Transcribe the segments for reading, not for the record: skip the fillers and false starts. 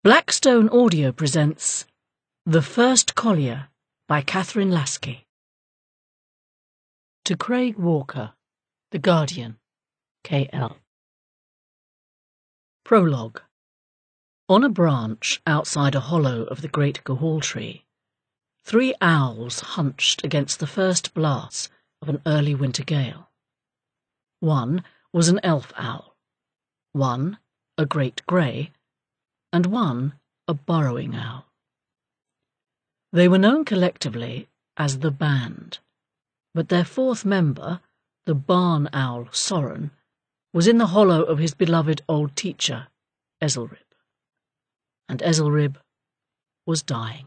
Blackstone Audio presents The First Collier by Catherine Lasky. To Craig Walker, The Guardian, K.L. Prologue. On a branch outside a hollow of the great gahul tree, 3 owls hunched against the first blasts of an early winter gale. One was an elf owl, one a great grey, and one a burrowing owl. They were known collectively as the Band, but their 4th member, the barn owl Soren, was in the hollow of his beloved old teacher, Ezelrib. And Ezelrib was dying.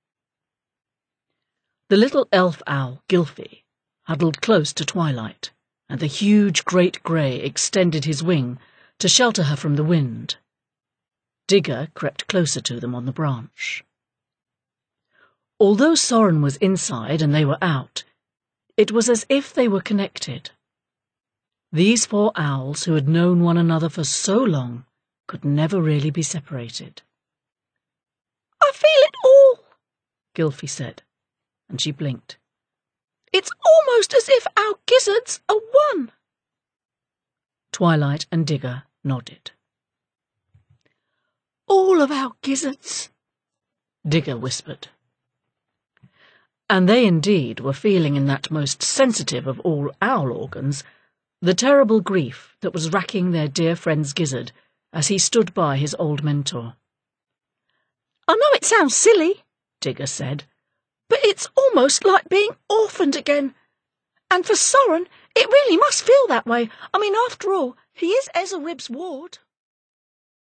The little elf owl Gylfi huddled close to Twilight, and the huge great grey extended his wing to shelter her from the wind. Digger crept closer to them on the branch. Although Soren was inside and they were out, it was as if they were connected. These 4 owls who had known one another for so long could never really be separated. "I feel it all," Gylfi said, and she blinked. "It's almost as if our gizzards are one." Twilight and Digger nodded. "All of our gizzards," Digger whispered. And they indeed were feeling in that most sensitive of all owl organs the terrible grief that was racking their dear friend's gizzard as he stood by his old mentor. "I know it sounds silly," Digger said, "but it's almost like being orphaned again. And for Soren, it really must feel that way. I mean, after all, he is Ezelrib's ward."